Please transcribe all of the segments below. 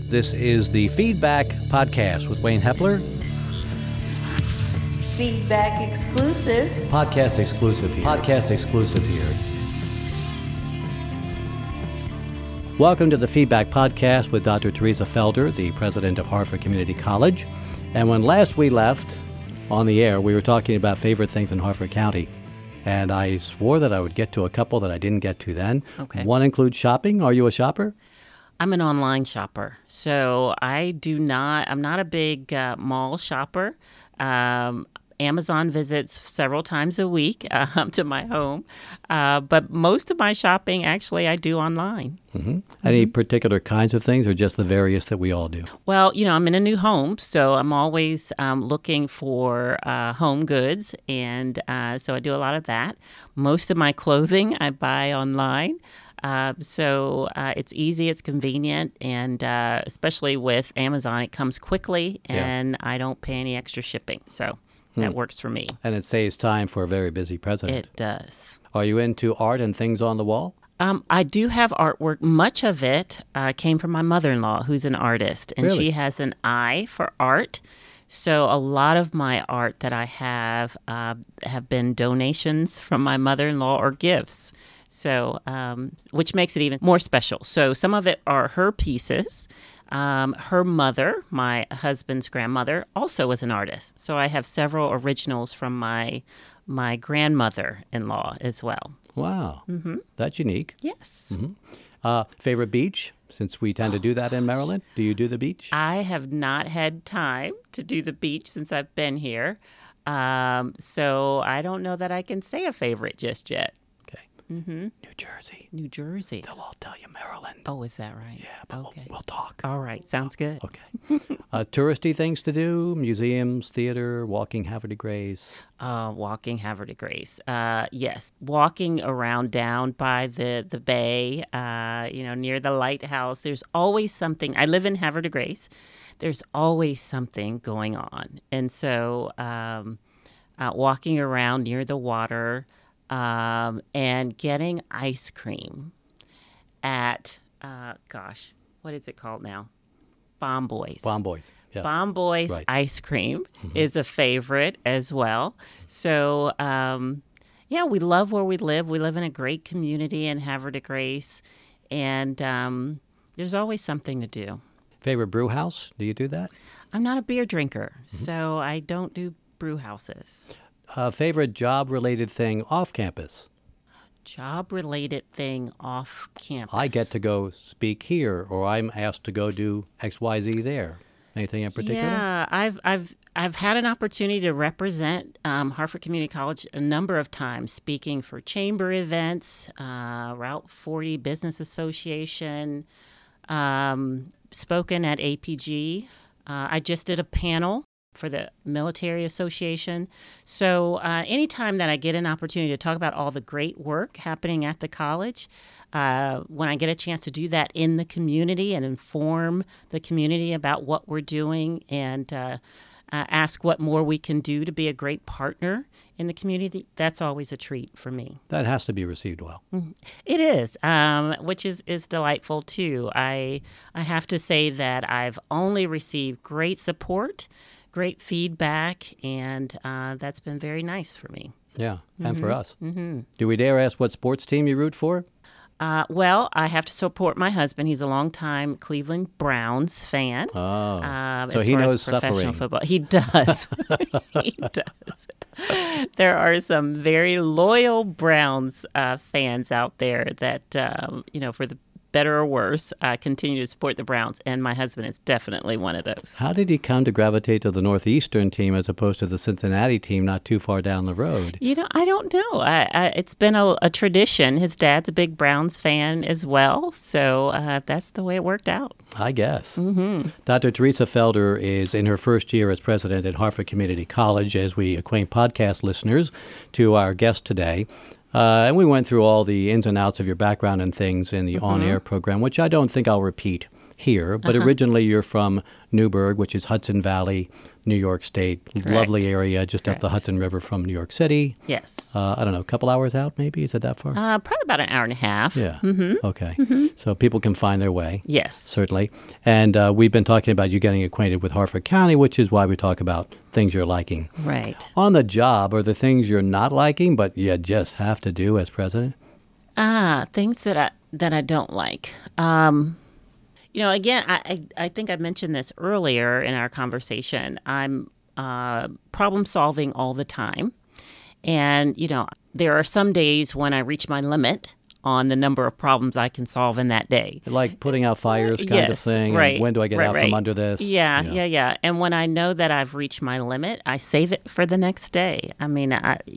This is the Feedback Podcast with Wayne Hepler. Feedback exclusive. Podcast exclusive here. Welcome to the Feedback Podcast with Dr. Teresa Felder, the president of Harford Community College. And when last we left on the air, we were talking about favorite things in Harford County. And I swore that I would get to a couple that I didn't get to then. Okay. One includes shopping. Are you a shopper? I'm an online shopper, so I'm not a big mall shopper. Amazon visits several times a week to my home, but most of my shopping, actually, I do online. Mm-hmm. Any particular kinds of things or just the various that we all do? Well, I'm in a new home, so I'm always looking for home goods, and so I do a lot of that. Most of my clothing I buy online. So it's easy, it's convenient, and especially with Amazon, it comes quickly, and I don't pay any extra shipping. So that works for me. And it saves time for a very busy president. It does. Are you into art and things on the wall? I do have artwork. Much of it came from my mother-in-law, who's an artist, and Really? she has an eye for art. So a lot of my art that I have been donations from my mother-in-law or gifts. So, which makes it even more special. So some of it are her pieces. Her mother, my husband's grandmother, also was an artist. So I have several originals from my grandmother-in-law as well. Wow. Mm-hmm. That's unique. Yes. Mm-hmm. Favorite beach? Since we tend to do that in Maryland. Do you do the beach? I have not had time to do the beach since I've been here. So I don't know that I can say a favorite just yet. Mm-hmm. New Jersey. They'll all tell you Maryland. Oh, is that right? Yeah, but okay. we'll talk. All right. Sounds good. Okay. Touristy things to do, museums, theater, walking Havre de Grace. Walking Havre de Grace. Yes. Walking around down by the bay, near the lighthouse. There's always something. I live in Havre de Grace. There's always something going on. And so walking around near the water, and getting ice cream at, what is it called now? Bomb Boys. Yes. Bomb Boys Right. ice cream is a favorite as well. So, we love where we live. We live in a great community in Havre de Grace, and there's always something to do. Favorite brew house? Do you do that? I'm not a beer drinker, so I don't do brew houses. Favorite job-related thing off campus? Job-related thing off campus. I get to go speak here, or I'm asked to go do XYZ there. Anything in particular? Yeah, I've had an opportunity to represent Harford Community College a number of times, speaking for chamber events, Route 40 Business Association, spoken at APG. I just did a panel for the Military Association. So anytime that I get an opportunity to talk about all the great work happening at the college, when I get a chance to do that in the community and inform the community about what we're doing and ask what more we can do to be a great partner in the community, that's always a treat for me. That has to be received well. It is, which is delightful too. I have to say that I've only received great support, great feedback, and that's been very nice for me. Yeah, and for us. Mm-hmm. Do we dare ask what sports team you root for? Well, I have to support my husband. He's a longtime Cleveland Browns fan. Oh, so as he far knows as professional suffering. football. He does. He does. There are some very loyal Browns fans out there that, for the better or worse, continue to support the Browns, and my husband is definitely one of those. How did he come to gravitate to the Northeastern team as opposed to the Cincinnati team not too far down the road? I don't know. It's been a tradition. His dad's a big Browns fan as well, so that's the way it worked out. I guess. Mm-hmm. Dr. Teresa Felder is in her first year as president at Harford Community College, as we acquaint podcast listeners to our guest today. And we went through all the ins and outs of your background and things in the on-air program, which I don't think I'll repeat here, but originally you're from Newburgh, which is Hudson Valley, New York State. Correct. Lovely area just up Correct. the Hudson River from New York City. Yes. I don't know, a couple hours out maybe? Is it that far? Probably about an hour and a half. Yeah. Okay. So people can find their way. Yes. Certainly. And we've been talking about you getting acquainted with Harford County, which is why we talk about things you're liking. Right. On the job, are there things you're not liking, but you just have to do as president? Things that I don't like. Again, I think I mentioned this earlier in our conversation. I'm problem solving all the time. And, there are some days when I reach my limit on the number of problems I can solve in that day. Like putting out fires kind of Yes, thing. right, And when do I get out right. from under this? Yeah. And when I know that I've reached my limit, I save it for the next day. I mean,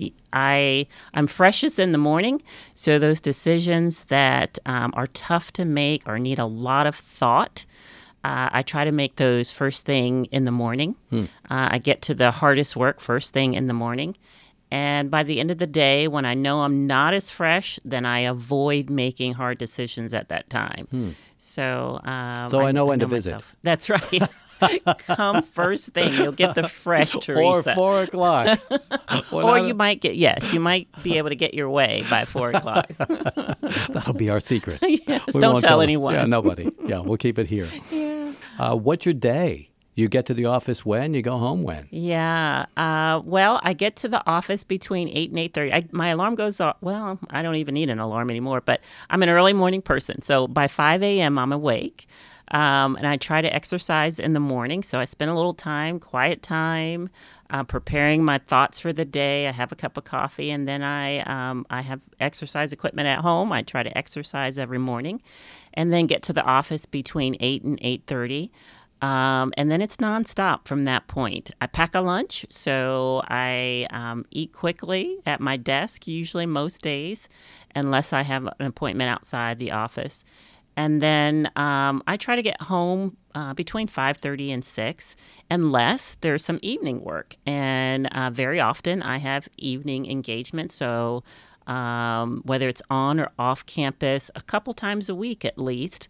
I'm freshest in the morning, so those decisions that are tough to make or need a lot of thought, I try to make those first thing in the morning. I get to the hardest work first thing in the morning. And by the end of the day, when I know I'm not as fresh, then I avoid making hard decisions at that time. So I know when to visit. myself. That's right. Come first thing. You'll get the fresh Teresa. Or 4 o'clock. Or you might be able to get your way by 4 o'clock. That'll be our secret. Yes, We don't won't tell anyone. Yeah, nobody. Yeah, we'll keep it here. Yeah. What's your day? You get to the office when? You go home when? Yeah. Well, I get to the office between 8 and 8:30. My alarm goes off. Well, I don't even need an alarm anymore, but I'm an early morning person. So by 5 a.m., I'm awake. And I try to exercise in the morning. So I spend a little time, quiet time, preparing my thoughts for the day. I have a cup of coffee, and then I have exercise equipment at home. I try to exercise every morning, and then get to the office between 8 and 8:30. And then it's nonstop from that point. I pack a lunch, so I eat quickly at my desk, usually most days, unless I have an appointment outside the office. And then I try to get home between 5:30 and 6, unless there's some evening work. And very often I have evening engagements, so whether it's on or off campus, a couple times a week at least,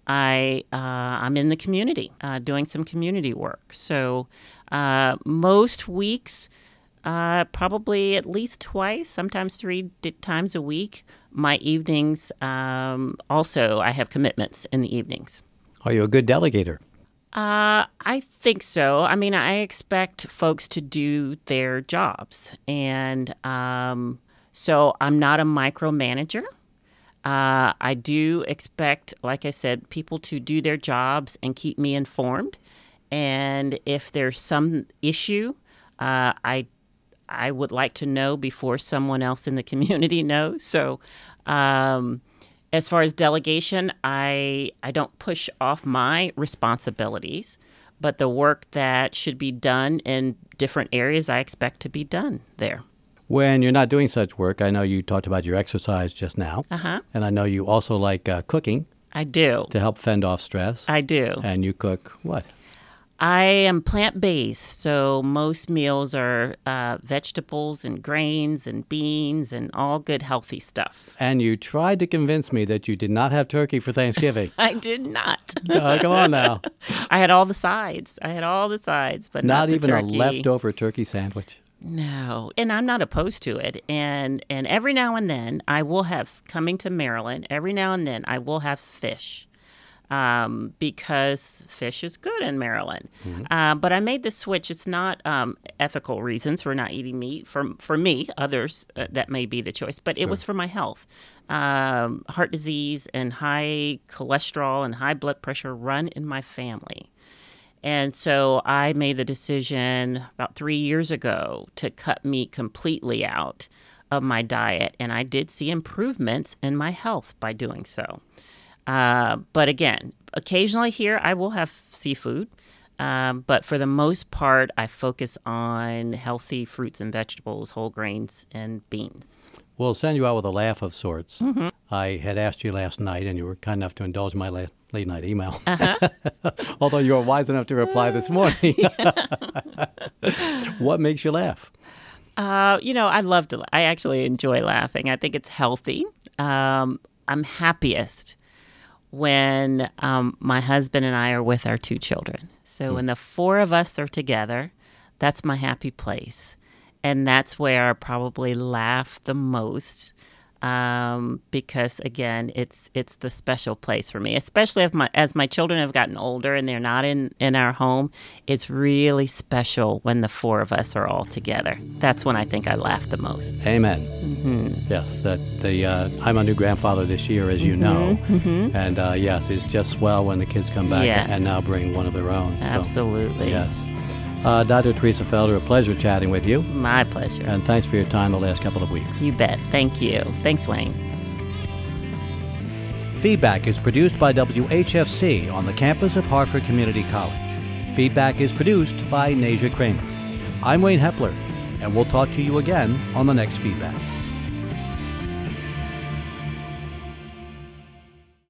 I'm in the community doing some community work. So most weeks, probably at least twice, sometimes 3 times a week. My evenings, also, I have commitments in the evenings. Are you a good delegator? I think so. I mean, I expect folks to do their jobs. And so I'm not a micromanager. I do expect, like I said, people to do their jobs and keep me informed. And if there's some issue, I would like to know before someone else in the community knows. So as far as delegation, I don't push off my responsibilities, but the work that should be done in different areas, I expect to be done there. When you're not doing such work, I know you talked about your exercise just now. And I know you also like cooking. I do. To help fend off stress. I do. And you cook what? I am plant-based, so most meals are vegetables and grains and beans and all good healthy stuff. And you tried to convince me that you did not have turkey for Thanksgiving. I did not. Come on now. I had all the sides. But not the even turkey. A leftover turkey sandwich? No, and I'm not opposed to it. And every now and then I will have, coming to Maryland, every now and then I will have fish. Because fish is good in Maryland. But I made the switch. It's not ethical reasons for not eating meat. For me, others, that may be the choice. But it was for my health. Heart disease and high cholesterol and high blood pressure run in my family. And so I made the decision about 3 years ago to cut meat completely out of my diet. And I did see improvements in my health by doing so. But again, occasionally here I will have seafood. But for the most part, I focus on healthy fruits and vegetables, whole grains, and beans. We'll send you out with a laugh of sorts. I had asked you last night, and you were kind enough to indulge my late night email. Although you were wise enough to reply this morning. What makes you laugh? I actually enjoy laughing. I think it's healthy. I'm happiest when my husband and I are with our 2 children. So when the 4 of us are together, that's my happy place. And that's where I probably laugh the most, because again, it's the special place for me. Especially as my children have gotten older and they're not in our home, it's really special when the 4 of us are all together. That's when I think I laugh the most. Amen. Mm-hmm. Yes, I'm a new grandfather this year, as you know, and yes, it's just swell when the kids come back and now bring one of their own. So, Absolutely. yes. Dr. Teresa Felder, a pleasure chatting with you. My pleasure. And thanks for your time the last couple of weeks. You bet. Thank you. Thanks, Wayne. Feedback is produced by WHFC on the campus of Harford Community College. Feedback is produced by Nasia Kramer. I'm Wayne Hepler, and we'll talk to you again on the next Feedback.